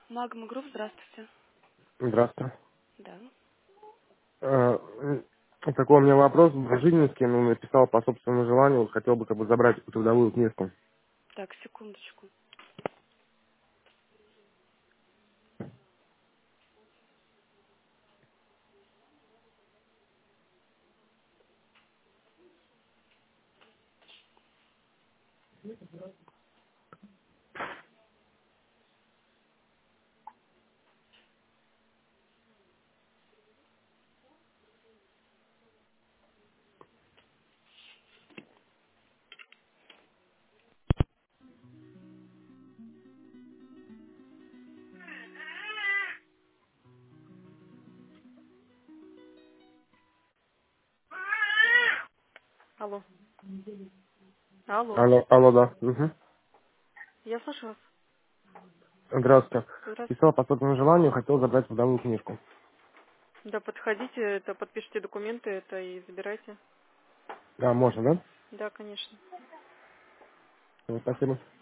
Магма Групп, здравствуйте. Здравствуйте. Да. Такой у меня вопрос. Дружининский, написал по собственному желанию, хотел бы забрать трудовую книжку. Так, секундочку. Алло. Алло. Алло, да. Угу. Я слышу вас. Здравствуйте. Здравствуйте. Писал по собственному желанию, хотел забрать трудовую книжку. Да, подходите, это подпишите документы, это и забирайте. Да, можно, да? Да, конечно. Спасибо.